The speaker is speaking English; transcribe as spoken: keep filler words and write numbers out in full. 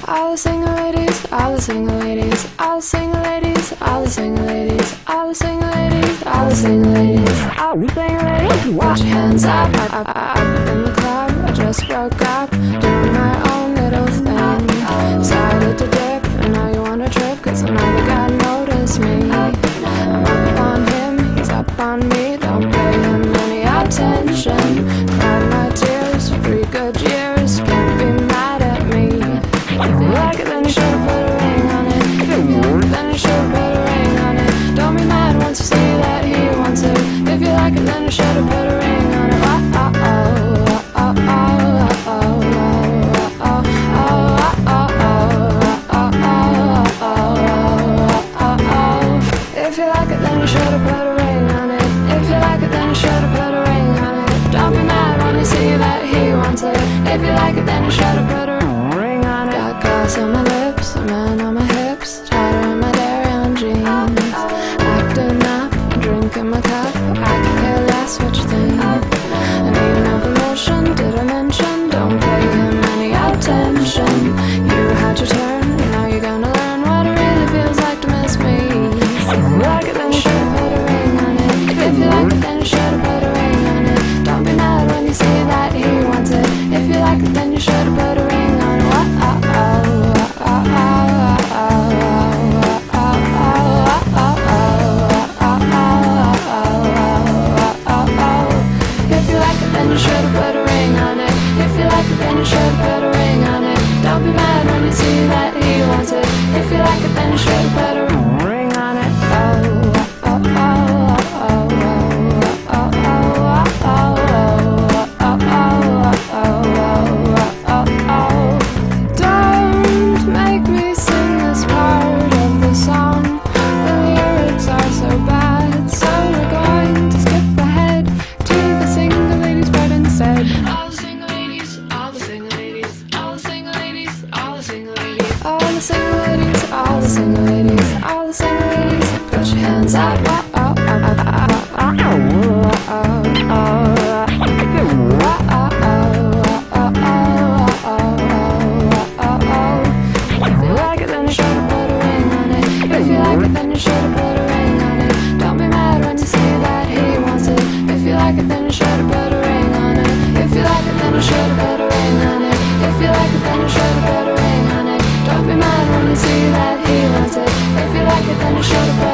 All the single ladies, all the single ladies, all the single ladies, all the single ladies, all the single ladies, all the single ladies, all the single ladies. Put your hands up, up, up, up in the club. I just broke up, doing my own little thing. Decided to dip, and now you wanna trip, 'cause another guy noticed me. I'm up on him, he's up on me. Don't pay him any attention. Cried my tears for three good years. Can't be mad at me. If you like it, then you should've put a ring on it. If you like it, then you should've put a ring on it. Don't be mad once you see that he wants it. If you like it, then you should've put a ring on it. Oh, oh, oh, oh, oh, oh, oh, oh, oh, oh, oh. If you like it, then you should've put a ring on it. If you like it, then you should've put a ring on it. Don't be mad when you see that he wants it. If you like it, then you should've put a ring on it. Got glass on my lips, a man on my hips, tighter in my dairy on jeans. Acting up, drinking my cup, I can care less what you think. I need no promotion, did I mention? Don't pay him any attention. You had your turn, now you're gonna learn what it really feels like to miss me. If you like it, then you should've put a ring on it. If you like it, then you should've put a ring on it. Don't be mad when you see that he wants it. If you like it, then you should've put a ring on it. Oh, oh, oh, oh, oh, oh, oh. If you like it, then you should've put a ring on it. If you like it, then you should've put a ring on it. Don't be mad when you see that he wants it. If you like it, then you should've put a ring on it. Oh, oh, oh, oh, oh, oh, oh, oh, oh, oh, oh, oh. Don't make me sing this part of the song. The lyrics are so bad, so we're going to skip ahead to the single ladies part instead. All the single ladies, all the single ladies, all the single ladies, all the single ladies, all the single ladies, all the single ladies, all the single ladies. Put your hands up. Oh, oh, oh, oh, oh, oh, oh, oh. Then you should've put a ring on it. Don't be mad when you see that he wants it. If you like it, then you should've put a ring on it. If you like it, then you should've put a ring on it. If you like it, then you should've put a ring on it. Don't be mad when you see that he wants it. If you like it, then you should've put